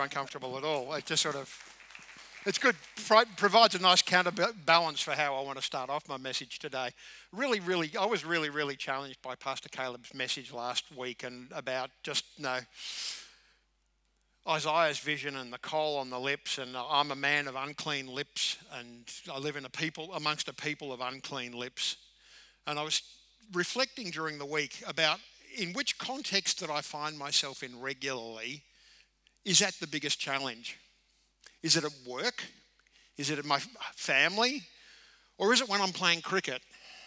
uncomfortable at all. It just sort of, it's good, provides a nice counterbalance for how I want to start off my message today. I was really challenged by Pastor Caleb's message last week and about just, Isaiah's vision and the coal on the lips, and I'm a man of unclean lips, and I live amongst a people of unclean lips. And I was reflecting during the week about in which context that I find myself in regularly. Is that the biggest challenge? Is it at work? Is it at my family? Or is it when I'm playing cricket?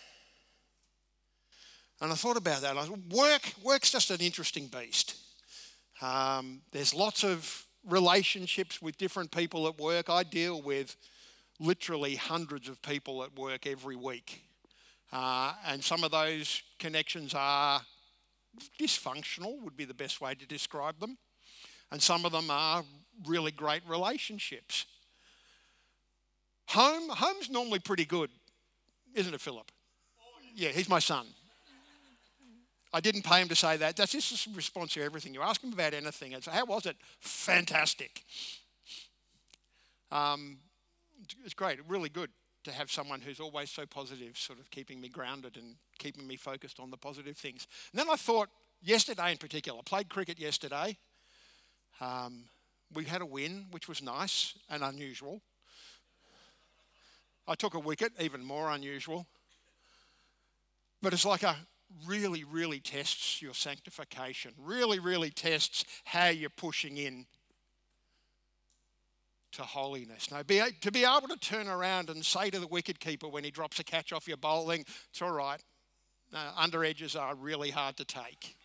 And I thought about that. Work's just an interesting beast. There's lots of relationships with different people at work. I deal with literally hundreds of people at work every week. And some of those connections are dysfunctional, would be the best way to describe them. And some of them are really great relationships. Home's normally pretty good, isn't it, Philip? Yeah, he's my son. I didn't pay him to say that. That's just a response to everything. You ask him about anything and say, how was it? Fantastic. It's great, really good to have someone who's always so positive, sort of keeping me grounded and keeping me focused on the positive things. And then I thought, yesterday in particular, I played cricket yesterday. We had a win, which was nice and unusual. I took a wicket, even more unusual. But it's like really tests your sanctification, really tests how you're pushing in to holiness. Now, to be able to turn around and say to the wicketkeeper when he drops a catch off your bowling, it's all right, under edges are really hard to take.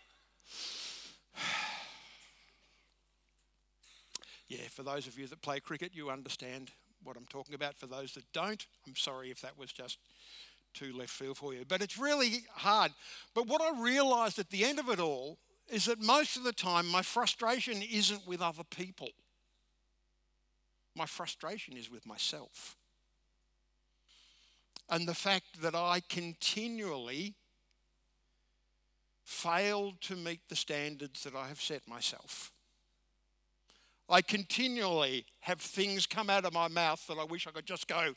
Yeah, for those of you that play cricket, you understand what I'm talking about. For those that don't, I'm sorry if that was just too left field for you. But it's really hard. But what I realised at the end of it all is that most of the time my frustration isn't with other people. My frustration is with myself. And the fact that I continually failed to meet the standards that I have set myself. I continually have things come out of my mouth that I wish I could just go,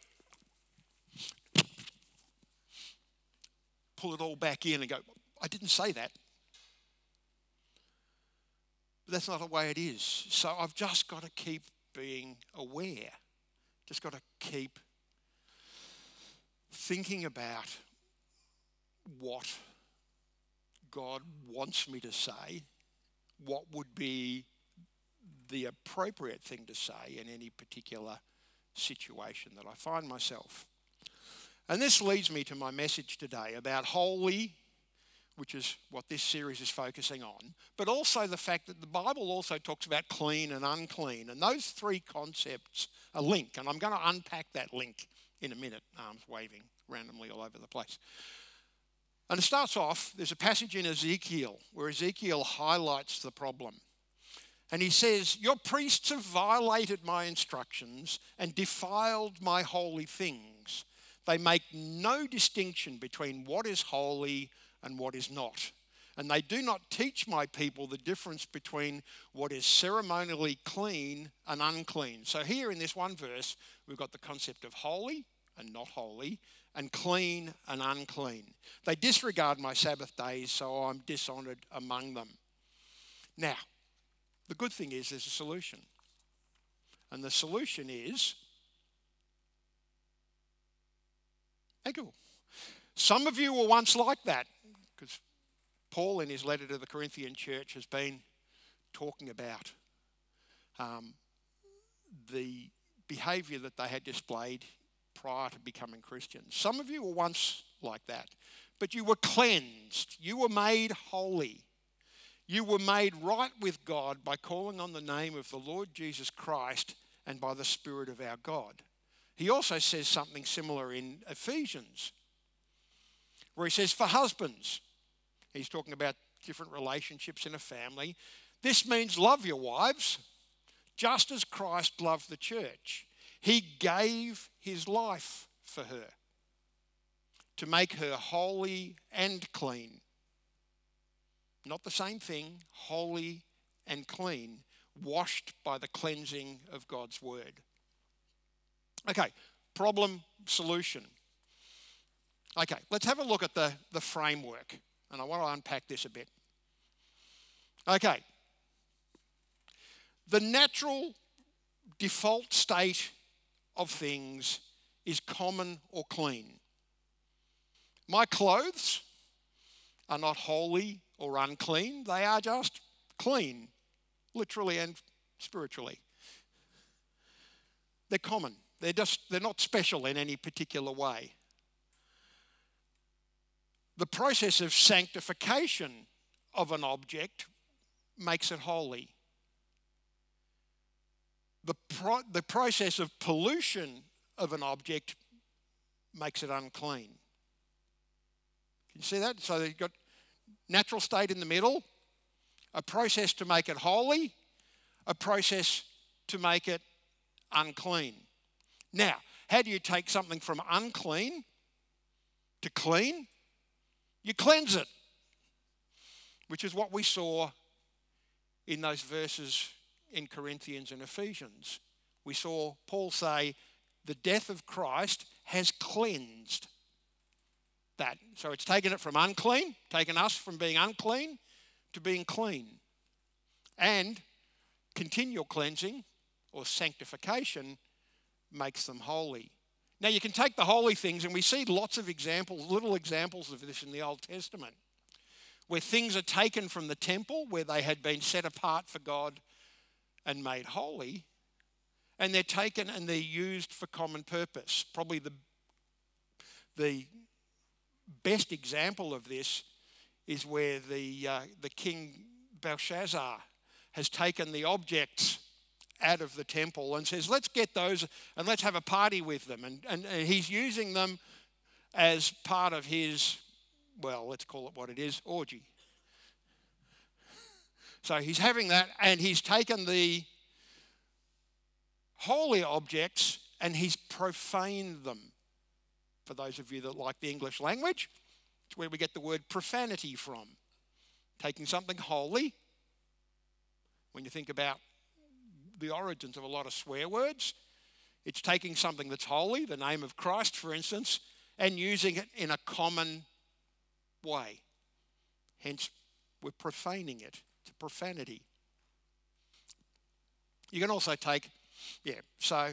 pull it all back in and go, I didn't say that. But that's not the way it is. So I've just got to keep being aware. Just got to keep thinking about what God wants me to say, what would be the appropriate thing to say in any particular situation that I find myself. And this leads me to my message today about holy, which is what this series is focusing on, but also the fact that the Bible also talks about clean and unclean, and those three concepts are linked, and I'm going to unpack that link in a minute. Arms waving randomly all over the place. And it starts off, there's a passage in Ezekiel where Ezekiel highlights the problem. And he says, your priests have violated my instructions and defiled my holy things. They make no distinction between what is holy and what is not. And they do not teach my people the difference between what is ceremonially clean and unclean. So here in this one verse, we've got the concept of holy and not holy, and clean and unclean. They disregard my Sabbath days, so I'm dishonored among them. Now, the good thing is there's a solution. And the solution is ego. Some of you were once like that, because Paul in his letter to the Corinthian church has been talking about the behaviour that they had displayed prior to becoming Christians. Some of you were once like that, but you were cleansed. You were made holy. You were made right with God by calling on the name of the Lord Jesus Christ and by the Spirit of our God. He also says something similar in Ephesians, where he says, for husbands, he's talking about different relationships in a family. This means love your wives, just as Christ loved the church. He gave his life for her to make her holy and clean. Not the same thing, holy and clean, washed by the cleansing of God's word. Okay, problem, solution. Okay, let's have a look at the framework, and I want to unpack this a bit. Okay, the natural default state of things is common or clean. My clothes are not holy or unclean, they are just clean, literally and spiritually. They're common. They're not special in any particular way. The process of sanctification of an object makes it holy. The process of pollution of an object makes it unclean. Can you see that? So you've got natural state in the middle, a process to make it holy, a process to make it unclean. Now, how do you take something from unclean to clean? You cleanse it, which is what we saw in those verses in Corinthians and Ephesians. We saw Paul say, the death of Christ has cleansed that. So it's taken it from unclean, taken us from being unclean to being clean. And continual cleansing or sanctification makes them holy. Now you can take the holy things, and we see lots of examples, little examples of this in the Old Testament, where things are taken from the temple where they had been set apart for God and made holy, and they're taken and they're used for common purpose. Probably the best example of this is where the king Belshazzar has taken the objects out of the temple and says, let's get those and let's have a party with them. And he's using them as part of his, well, let's call it what it is, orgy. So he's having that, and he's taken the holy objects and he's profaned them. For those of you that like the English language, it's where we get the word profanity from. Taking something holy, when you think about the origins of a lot of swear words, it's taking something that's holy, the name of Christ, for instance, and using it in a common way. Hence, we're profaning it. It's a profanity. You can also take, so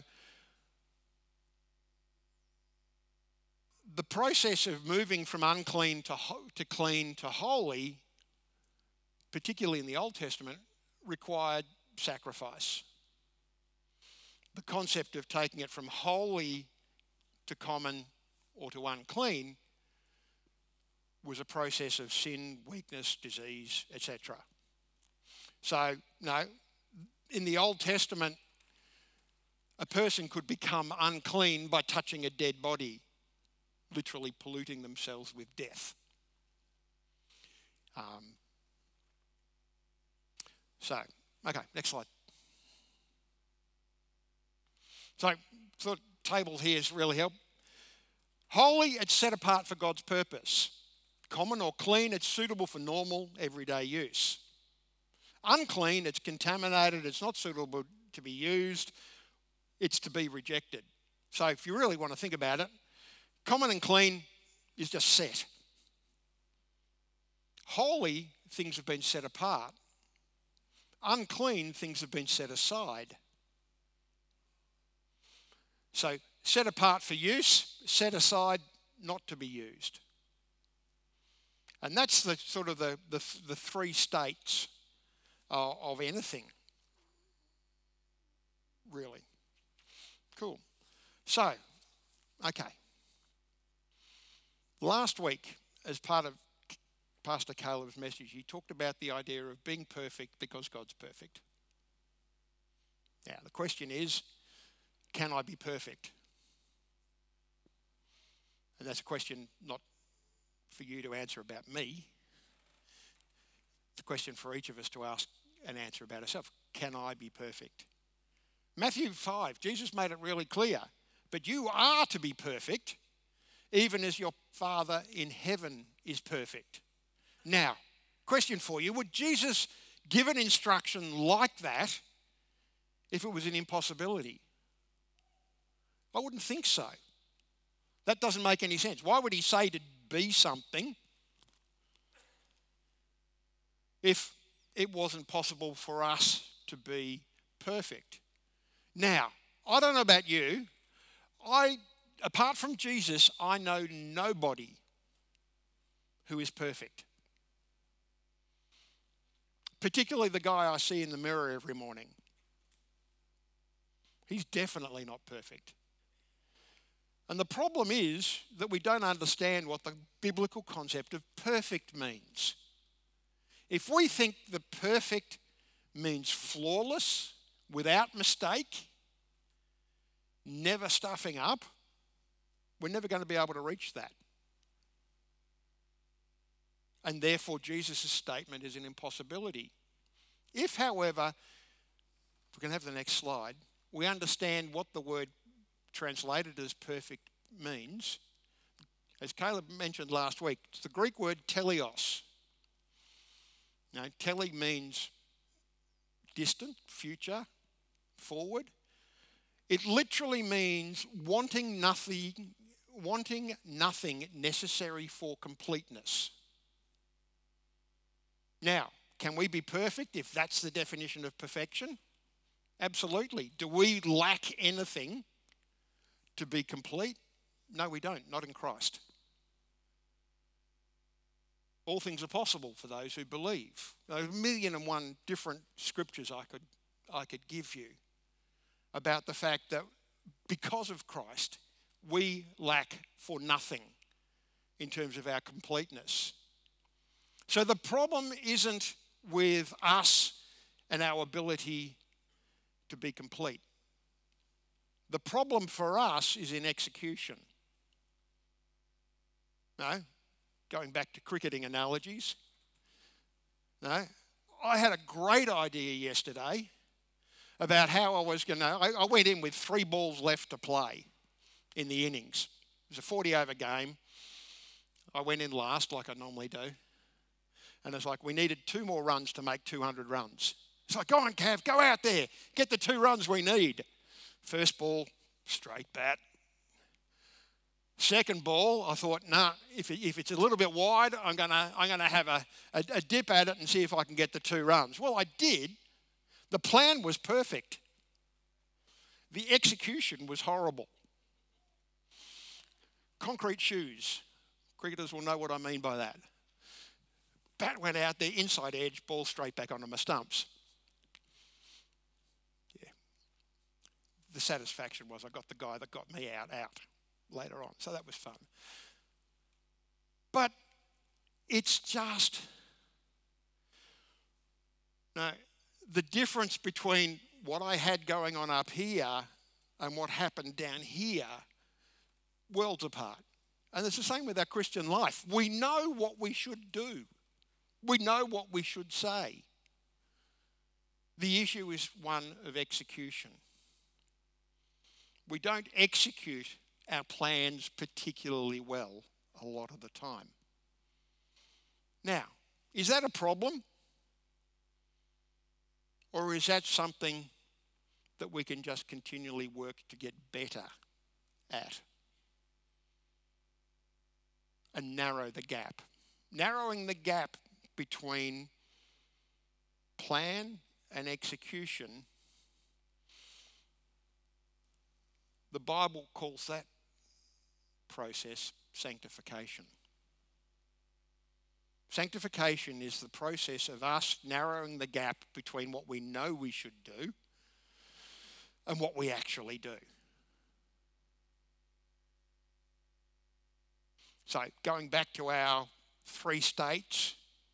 the process of moving from unclean to clean to holy, particularly in the Old Testament, required sacrifice. The concept of taking it from holy to common or to unclean was a process of sin, weakness, disease, etc. So, no, in the Old Testament, a person could become unclean by touching a dead body, literally polluting themselves with death. Okay, next slide. So, the table here is really help. Holy, it's set apart for God's purpose. Common or clean, it's suitable for normal, everyday use. Unclean, it's contaminated, it's not suitable to be used, it's to be rejected. So if you really want to think about it, common and clean is just set. Holy, things have been set apart. Unclean, things have been set aside. So set apart for use, set aside not to be used. And that's the sort of the three states of anything, really. Cool. So, okay. Last week, as part of Pastor Caleb's message, he talked about the idea of being perfect because God's perfect. Now, the question is, can I be perfect? And that's a question not for you to answer about me. It's a question for each of us to ask and answer about ourselves. Can I be perfect? Matthew 5, Jesus made it really clear. But you are to be perfect, even as your Father in heaven is perfect. Now, question for you. Would Jesus give an instruction like that if it was an impossibility? I wouldn't think so. That doesn't make any sense. Why would he say to be something if it wasn't possible for us to be perfect? Now, I don't know about you. Apart from Jesus, I know nobody who is perfect. Particularly the guy I see in the mirror every morning. He's definitely not perfect. And the problem is that we don't understand what the biblical concept of perfect means. If we think the perfect means flawless, without mistake, never stuffing up, we're never going to be able to reach that. And therefore, Jesus' statement is an impossibility. If, however, if we can have the next slide, we understand what the word translated as perfect means, as Caleb mentioned last week, it's the Greek word teleos. Now, tele means distant, future, forward. It literally means wanting nothing necessary for completeness. Now, can we be perfect if that's the definition of perfection? Absolutely. Do we lack anything to be complete? No, we don't, not in Christ. All things are possible for those who believe. There are 1,000,001 different scriptures I could give you about the fact that because of Christ, we lack for nothing in terms of our completeness. So the problem isn't with us and our ability to be complete. The problem for us is in execution. No? Going back to cricketing analogies. No? I had a great idea yesterday about how I was going to... I went in with 3 balls left to play in the innings. It was a 40-over game. I went in last, like I normally do. And it's like, we needed 2 more runs to make 200 runs. It's like, go on, Cav, go out there. Get the 2 runs we need. First ball, straight bat. Second ball, I thought, nah, if it's a little bit wide, I'm gonna have a dip at it and see if I can get the 2 runs. Well, I did. The plan was perfect. The execution was horrible. Concrete shoes. Cricketers will know what I mean by that. Bat went out there, inside edge, ball straight back onto my stumps. Yeah. The satisfaction was I got the guy that got me out later on. So that was fun. But it's just... No, the difference between what I had going on up here and what happened down here, worlds apart. And it's the same with our Christian life. We know what we should do. We know what we should say. The issue is one of execution. We don't execute our plans particularly well a lot of the time. Now, is that a problem? Or is that something that we can just continually work to get better at and narrow the gap? Narrowing the gap between plan and execution, the Bible calls that process sanctification. Sanctification is the process of us narrowing the gap between what we know we should do and what we actually do. So going back to our 3 states,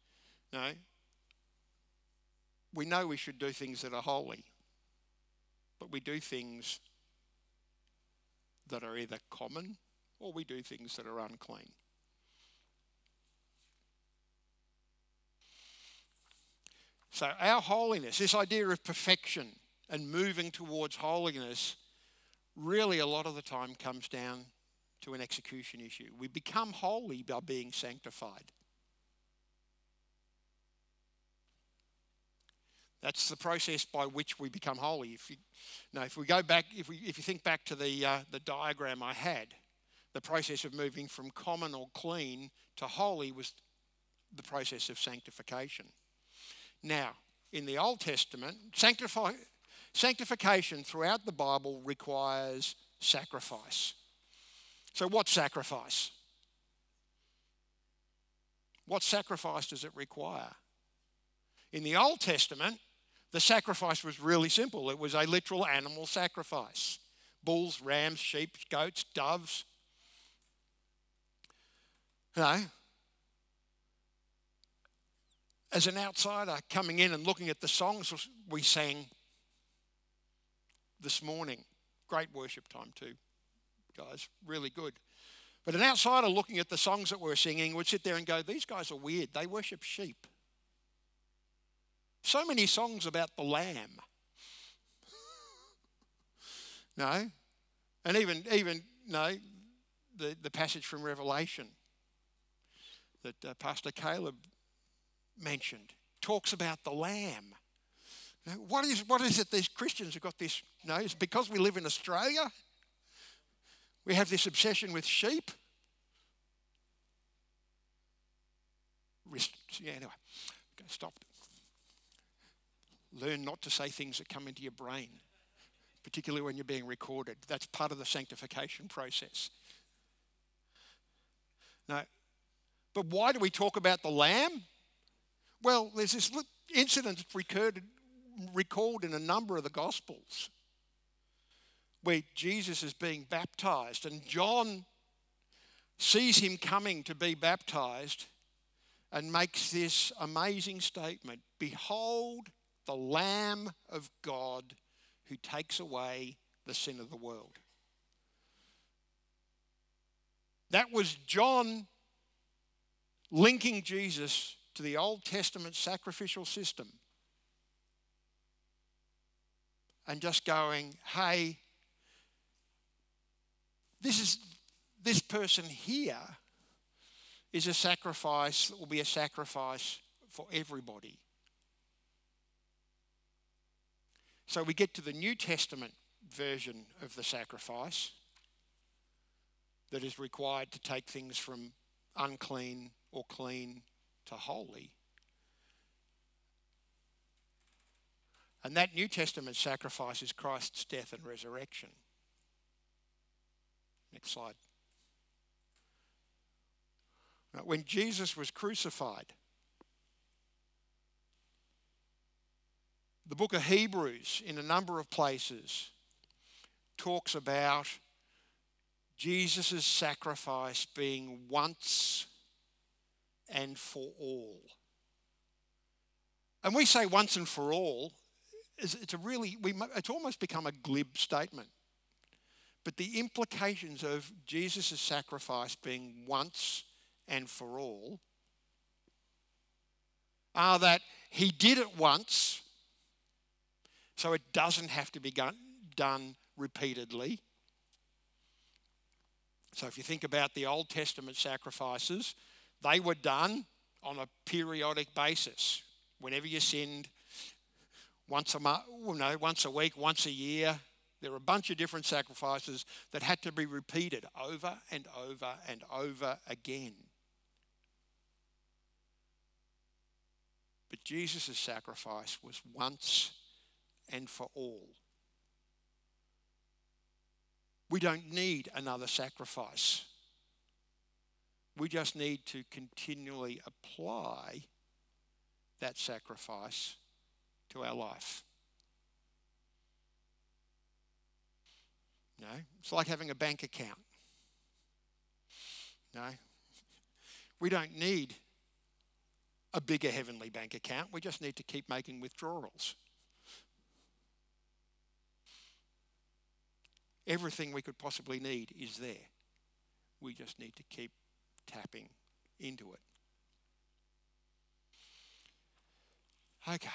we know we should do things that are holy, but we do things that are either common or we do things that are unclean. So our holiness, this idea of perfection and moving towards holiness, really a lot of the time comes down to an execution issue. We become holy by being sanctified. That's the process by which we become holy. If we go back, if you think back to the diagram I had, the process of moving from common or clean to holy was the process of sanctification. Now, in the Old Testament, sanctification throughout the Bible requires sacrifice. So what sacrifice? What sacrifice does it require? In the Old Testament, the sacrifice was really simple. It was a literal animal sacrifice. Bulls, rams, sheep, goats, doves. As an outsider coming in and looking at the songs we sang this morning, great worship time too, guys, really good. But an outsider looking at the songs that we're singing would sit there and go, these guys are weird. They worship sheep. So many songs about the lamb. No? And even the passage from Revelation that Pastor Caleb mentioned talks about the lamb. Now, what is it these Christians have got this? It's because we live in Australia. We have this obsession with sheep. Anyway, stop. Learn not to say things that come into your brain, particularly when you're being recorded. That's part of the sanctification process. No, but why do we talk about the lamb? Well, there's this incident recalled in a number of the Gospels where Jesus is being baptized, and John sees him coming to be baptized and makes this amazing statement, "Behold, the Lamb of God who takes away the sin of the world." That was John linking Jesus to the Old Testament sacrificial system and just going, hey, this person here is a sacrifice that will be a sacrifice for everybody. So we get to the New Testament version of the sacrifice that is required to take things from unclean or clean to holy. And that New Testament sacrifice is Christ's death and resurrection. Next slide. Now, when Jesus was crucified, the book of Hebrews, in a number of places, talks about Jesus' sacrifice being once and for all. And we say once and for all, it's almost become a glib statement. But the implications of Jesus' sacrifice being once and for all are that he did it once, so it doesn't have to be done repeatedly. So if you think about the Old Testament sacrifices, they were done on a periodic basis. Whenever you sinned, once a week, once a year. There were a bunch of different sacrifices that had to be repeated over and over and over again. But Jesus' sacrifice was once and for all. We don't need another sacrifice. We just need to continually apply that sacrifice to our life. No, it's like having a bank account. No, we don't need a bigger heavenly bank account. We just need to keep making withdrawals. Everything we could possibly need is there. We just need to keep tapping into it. Okay.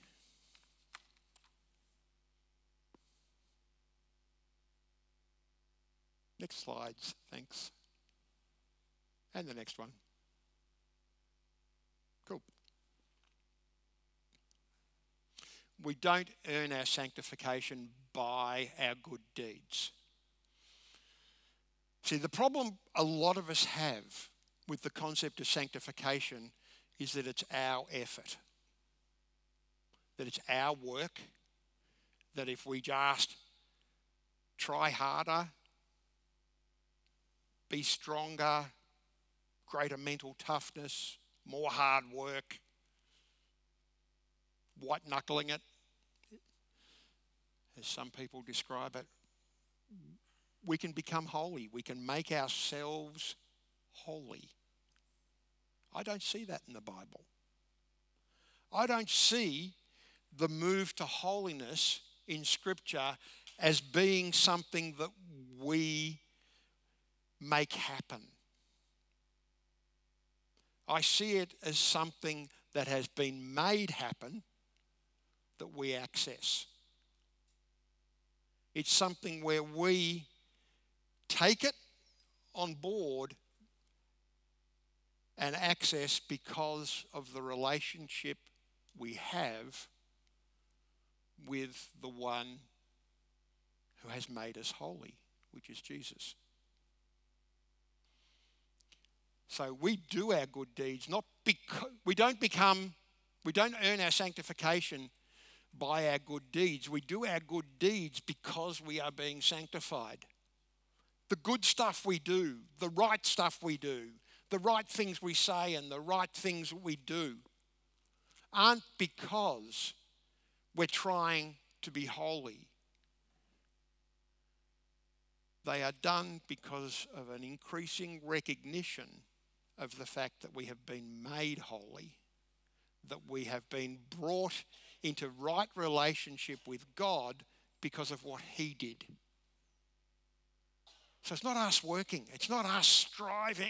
Next slides, thanks. And the next one. Cool. We don't earn our sanctification by our good deeds. See, the problem a lot of us have with the concept of sanctification is that it's our effort, that it's our work, that if we just try harder, be stronger, greater mental toughness, more hard work, white-knuckling it, as some people describe it, we can become holy. We can make ourselves holy. I don't see that in the Bible. I don't see the move to holiness in Scripture as being something that we make happen. I see it as something that has been made happen that we access. It's something where we take it on board and access because of the relationship we have with the one who has made us holy, which is Jesus. So we do our good deeds, not because we don't earn our sanctification by our good deeds. We do our good deeds because we are being sanctified. The good stuff we do, the right stuff we do, the right things we say and the right things we do aren't because we're trying to be holy. They are done because of an increasing recognition of the fact that we have been made holy, that we have been brought into right relationship with God because of what He did. So it's not us working, it's not us striving.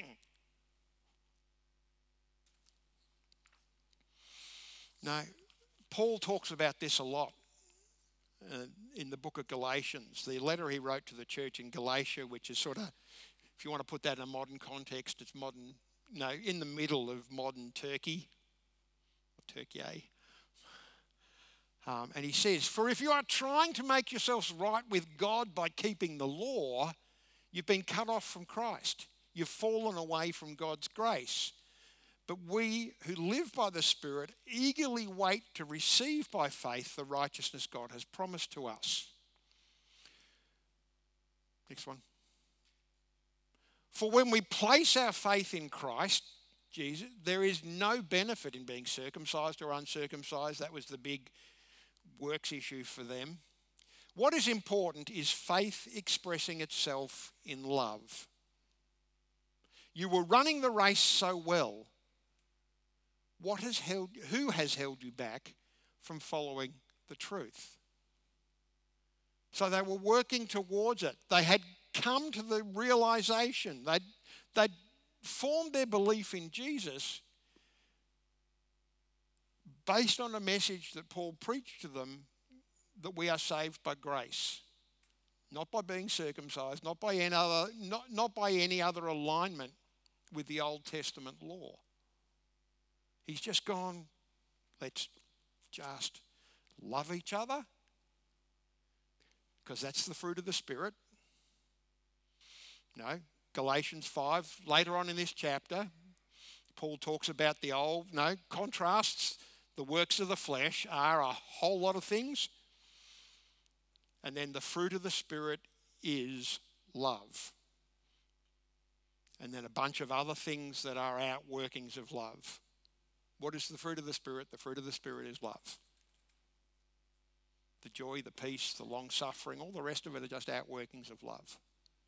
No, Paul talks about this a lot in the book of Galatians, the letter he wrote to the church in Galatia, which is sort of, if you want to put that in a modern context, it's in the middle of modern Turkey, or Turkey. And he says, "For if you are trying to make yourselves right with God by keeping the law, you've been cut off from Christ. You've fallen away from God's grace. But we who live by the Spirit eagerly wait to receive by faith the righteousness God has promised to us." Next one. "For when we place our faith in Christ, Jesus, there is no benefit in being circumcised or uncircumcised." That was the big works issue for them. "What is important is faith expressing itself in love. You were running the race so well. Who has held you back from following the truth?" So they were working towards it. They had come to the realization. They'd formed their belief in Jesus based on a message that Paul preached to them, that we are saved by grace, not by being circumcised, not by any other alignment with the Old Testament law. He's just gone, let's just love each other, because that's the fruit of the Spirit. Galatians 5, later on in this chapter, Paul talks about contrasts. The works of the flesh are a whole lot of things. And then the fruit of the Spirit is love. And then a bunch of other things that are outworkings of love. What is the fruit of the Spirit? The fruit of the Spirit is love. The joy, the peace, the long-suffering, all the rest of it are just outworkings of love.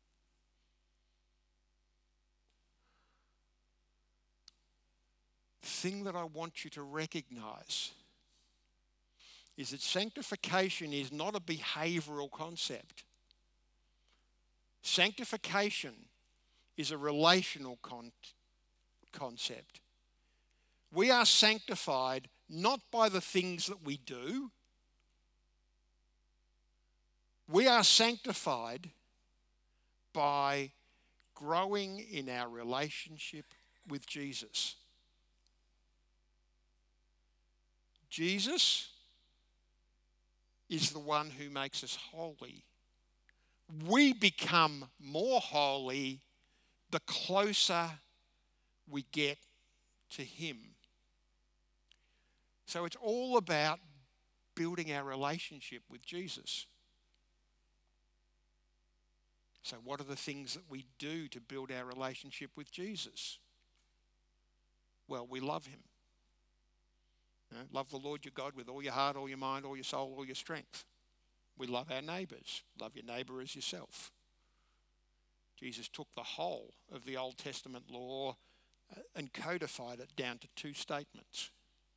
The thing that I want you to recognize is that sanctification is not a behavioral concept. Sanctification is a relational concept. We are sanctified not by the things that we do. We are sanctified by growing in our relationship with Jesus. Jesus is the one who makes us holy. We become more holy the closer we get to him. So it's all about building our relationship with Jesus. So what are the things that we do to build our relationship with Jesus? Well, we love him. Love the Lord your God with all your heart, all your mind, all your soul, all your strength. We love our neighbours. Love your neighbour as yourself. Jesus took the whole of the Old Testament law and codified it down to 2 statements.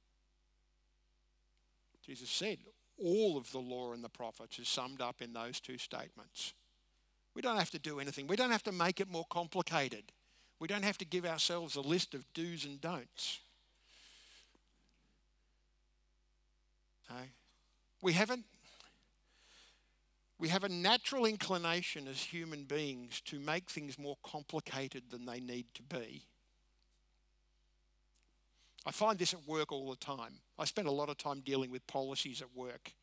Jesus said all of the law and the prophets is summed up in those 2 statements. We don't have to do anything. We don't have to make it more complicated. We don't have to give ourselves a list of do's and don'ts. No. We have a natural inclination as human beings to make things more complicated than they need to be. I find this at work all the time. I spend a lot of time dealing with policies at work.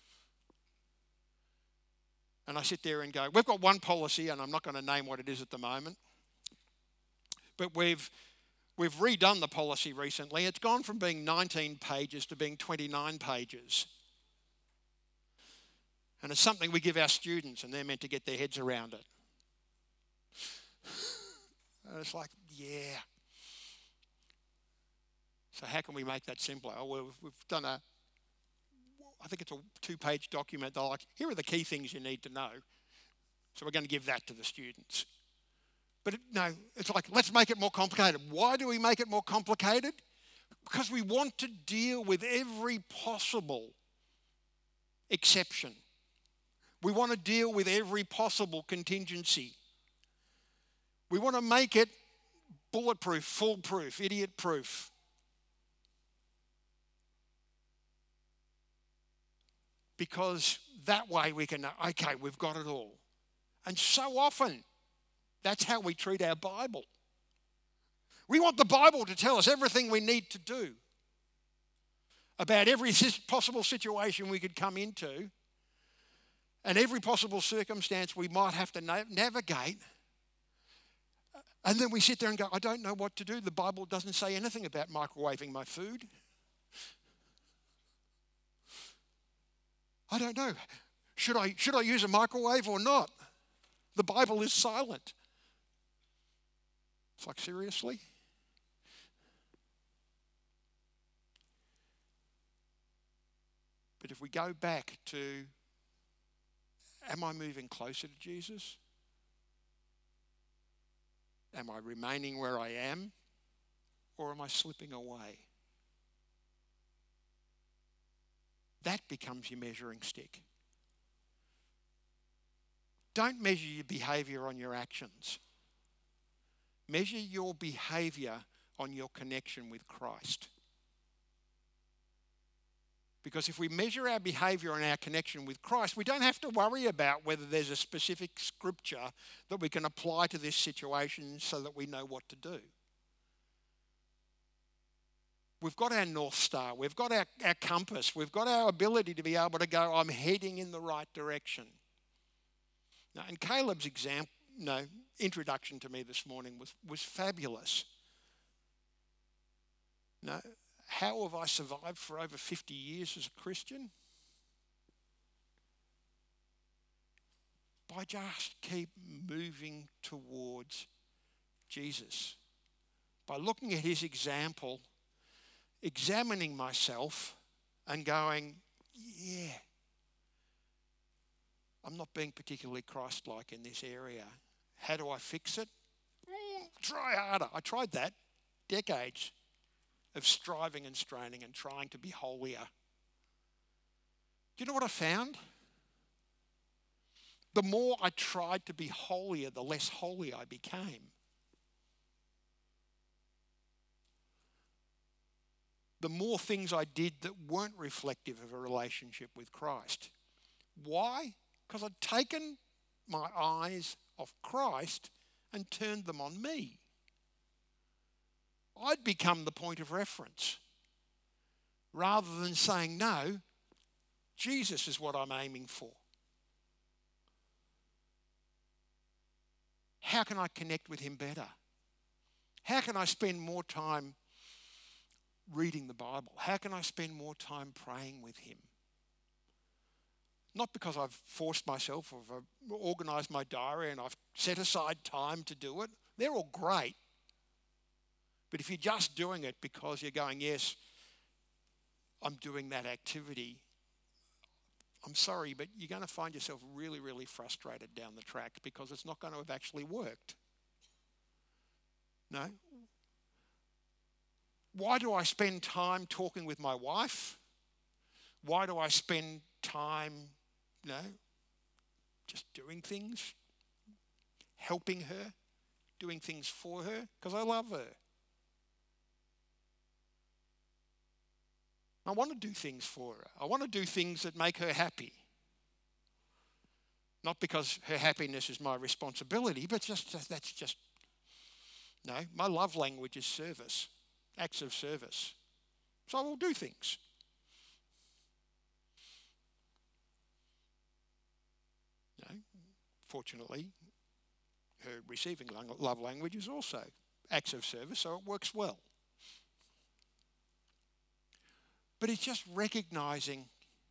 And I sit there and go, we've got one policy, and I'm not going to name what it is at the moment, but we've redone the policy recently. It's gone from being 19 pages to being 29 pages. And it's something we give our students, and they're meant to get their heads around it. And it's like, yeah. So how can we make that simpler? Oh, well, we've done I think it's a 2-page document. They're like, here are the key things you need to know. So we're going to give that to the students. But no, it's like, let's make it more complicated. Why do we make it more complicated? Because we want to deal with every possible exception. We want to deal with every possible contingency. We want to make it bulletproof, foolproof, idiot-proof. Because that way we can know, okay, we've got it all. And so often, that's how we treat our Bible. We want the Bible to tell us everything we need to do about every possible situation we could come into and every possible circumstance we might have to navigate. And then we sit there and go, I don't know what to do. The Bible doesn't say anything about microwaving my food. I don't know. Should I use a microwave or not? The Bible is silent. It's like, seriously? But if we go back to, am I moving closer to Jesus? Am I remaining where I am? Or am I slipping away? That becomes your measuring stick. Don't measure your behaviour on your actions. Measure your behaviour on your connection with Christ. Because if we measure our behaviour on our connection with Christ, we don't have to worry about whether there's a specific scripture that we can apply to this situation so that we know what to do. We've got our North Star, we've got our compass, we've got our ability to be able to go, I'm heading in the right direction. Now, and Caleb's introduction to me this morning was fabulous. Now, how have I survived for over 50 years as a Christian? By just keep moving towards Jesus. By looking at his example, examining myself and going, yeah, I'm not being particularly Christ-like in this area. How do I fix it? Try harder. I tried that. Decades of striving and straining and trying to be holier. Do you know what I found? The more I tried to be holier, the less holy I became. The more things I did that weren't reflective of a relationship with Christ. Why? Because I'd taken my eyes off Christ and turned them on me. I'd become the point of reference. Rather than saying, no, Jesus is what I'm aiming for. How can I connect with him better? How can I spend more time reading the Bible? How can I spend more time praying with him? Not because I've forced myself or I've organised my diary and I've set aside time to do it. They're all great. But if you're just doing it because you're going, yes, I'm doing that activity, I'm sorry, but you're going to find yourself really, really frustrated down the track because it's not going to have actually worked. No? Why do I spend time talking with my wife? Why do I spend time, just doing things, helping her, doing things for her? Because I love her. I want to do things for her. I want to do things that make her happy. Not because her happiness is my responsibility, but my love language is service, acts of service. So I will do things. Fortunately, her receiving love language is also acts of service, so it works well. But it's just recognizing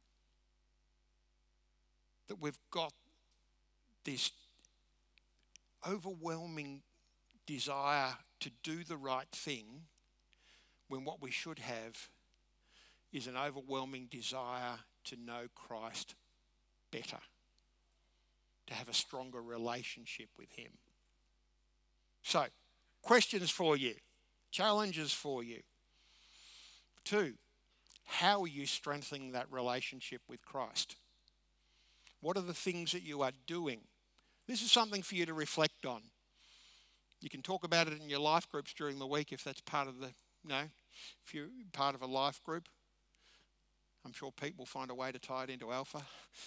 that we've got this overwhelming desire to do the right thing when what we should have is an overwhelming desire to know Christ better, to have a stronger relationship with him. So, questions for you, challenges for you. 2, how are you strengthening that relationship with Christ? What are the things that you are doing? This is something for you to reflect on. You can talk about it in your life groups during the week if that's part of if you're part of a life group. I'm sure Pete will find a way to tie it into Alpha.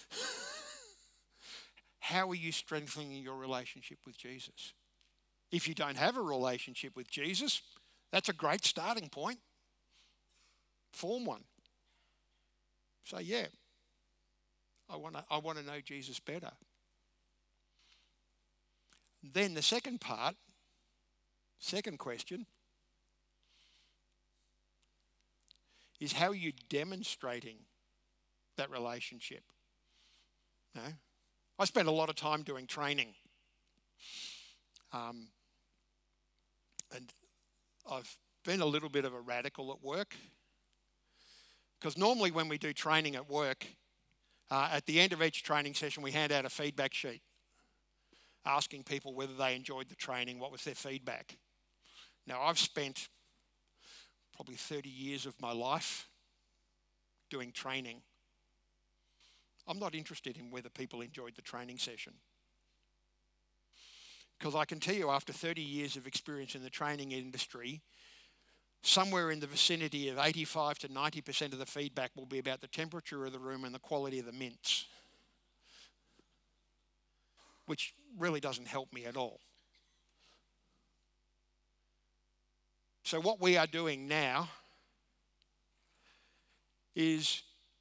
How are you strengthening your relationship with Jesus? If you don't have a relationship with Jesus, that's a great starting point. Form one. Say, yeah, I want to know Jesus better. Then the second question, is how are you demonstrating that relationship? I spend a lot of time doing training. And I've been a little bit of a radical at work. Because normally when we do training at work, at the end of each training session, we hand out a feedback sheet asking people whether they enjoyed the training, what was their feedback. Now, I've spent probably 30 years of my life doing training. I'm not interested in whether people enjoyed the training session. Because I can tell you after 30 years of experience in the training industry, somewhere in the vicinity of 85 to 90% of the feedback will be about the temperature of the room and the quality of the mints, which really doesn't help me at all. So what we are doing now is,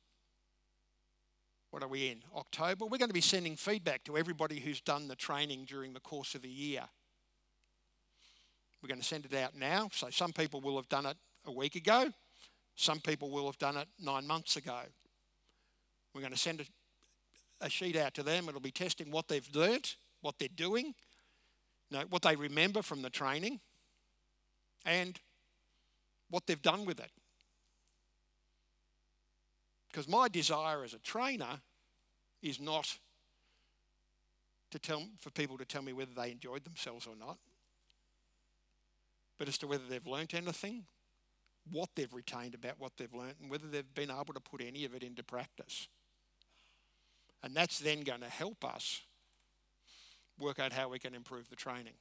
what are we in? October? We're going to be sending feedback to everybody who's done the training during the course of the year. We're going to send it out now. So some people will have done it a week ago. Some people will have done it 9 months ago. We're going to send a sheet out to them. It'll be testing what they've learnt, what they're doing, what they remember from the training, and what they've done with it. Because my desire as a trainer is not for people to tell me whether they enjoyed themselves or not, but as to whether they've learnt anything, what they've retained about what they've learnt, and whether they've been able to put any of it into practice. And that's then going to help us work out how we can improve the training.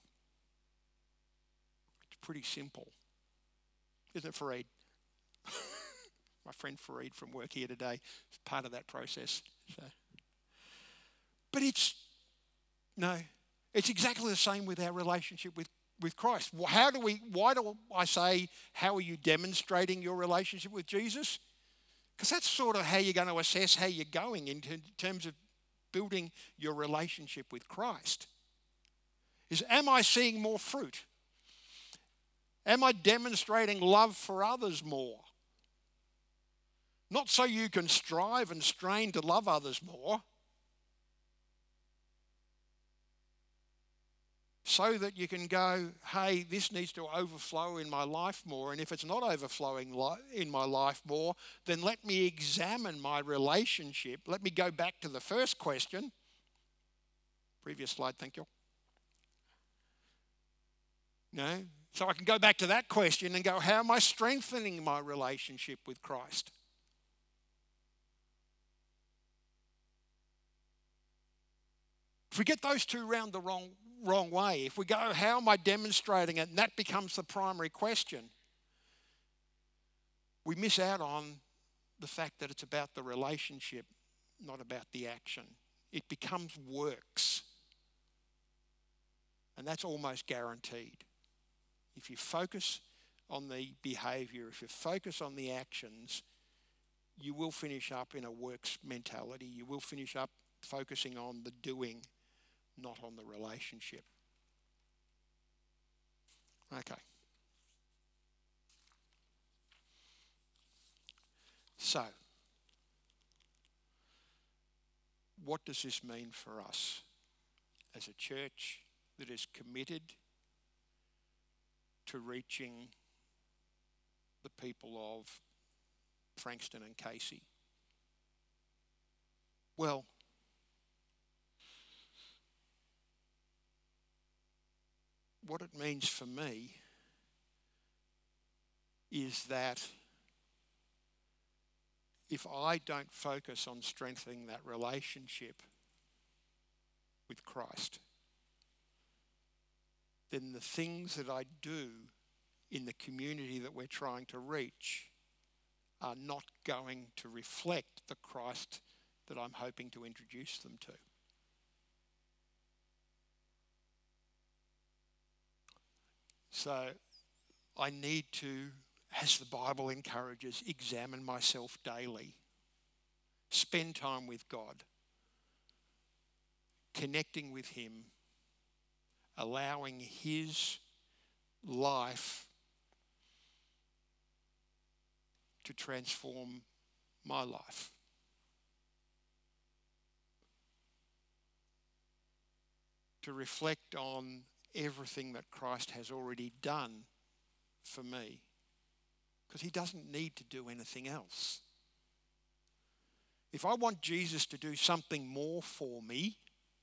It's pretty simple. Isn't it, Fareed? My friend Fareed from work here today is part of that process. So. But it's exactly the same with our relationship with Christ. Why do I say, how are you demonstrating your relationship with Jesus? Because that's sort of how you're going to assess how you're going in terms of building your relationship with Christ. Is, am I seeing more fruit? Am I demonstrating love for others more? Not so you can strive and strain to love others more, so that you can go, hey, this needs to overflow in my life more. And if it's not overflowing in my life more, then let me examine my relationship. Let me go back to the first question. Previous slide, thank you. No? So I can go back to that question and go, how am I strengthening my relationship with Christ? If we get those two round the wrong way, if we go, how am I demonstrating it? And that becomes the primary question. We miss out on the fact that it's about the relationship, not about the action. It becomes works. And that's almost guaranteed. If you focus on the behavior, if you focus on the actions, you will finish up in a works mentality. You will finish up focusing on the doing, not on the relationship. Okay. So, what does this mean for us as a church that is committed to reaching the people of Frankston and Casey? Well, what it means for me is that if I don't focus on strengthening that relationship with Christ, then the things that I do in the community that we're trying to reach are not going to reflect the Christ that I'm hoping to introduce them to. So I need to, as the Bible encourages, examine myself daily. Spend time with God. Connecting with Him. Allowing His life to transform my life. To reflect on everything that Christ has already done for me, because He doesn't need to do anything else. If I want Jesus to do something more for me,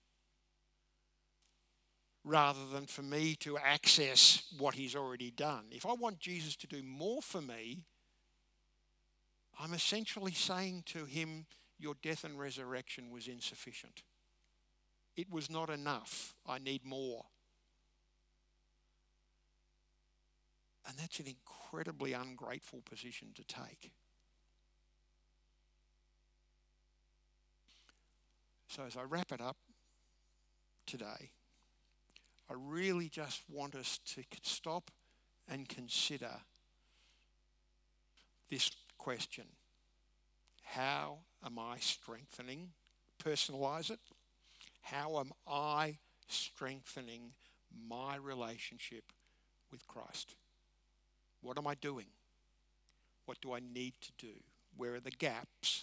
rather than for me to access what He's already done, if I want Jesus to do more for me, I'm essentially saying to Him, your death and resurrection was insufficient. It was not enough. I need more. And that's an incredibly ungrateful position to take. So as I wrap it up today, I really just want us to stop and consider this question. How am I strengthening? Personalize it. How am I strengthening my relationship with Christ? What am I doing? What do I need to do? Where are the gaps?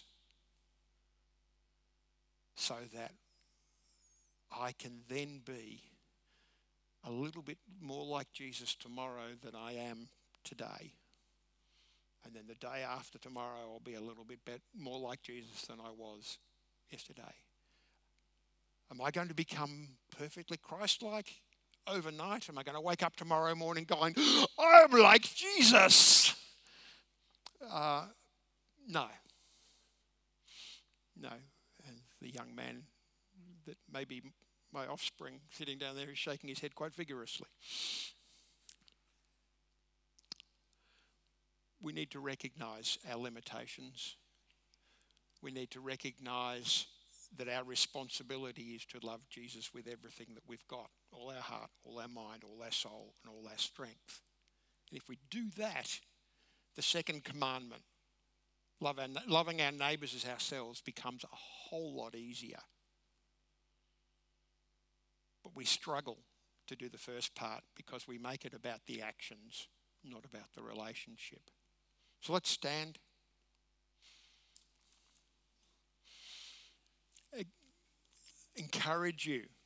So that I can then be a little bit more like Jesus tomorrow than I am today. And then the day after tomorrow, I'll be a little bit more like Jesus than I was yesterday. Am I going to become perfectly Christ-like overnight? Am I going to wake up tomorrow morning going, I'm like Jesus? No. No. And the young man that may be my offspring sitting down there is shaking his head quite vigorously. We need to recognize our limitations. We need to recognize that our responsibility is to love Jesus with everything that we've got, all our heart, all our mind, all our soul, and all our strength. And if we do that, the second commandment Loving our neighbours as ourselves becomes a whole lot easier. But we struggle to do the first part because we make it about the actions, not about the relationship. So let's stand. Encourage you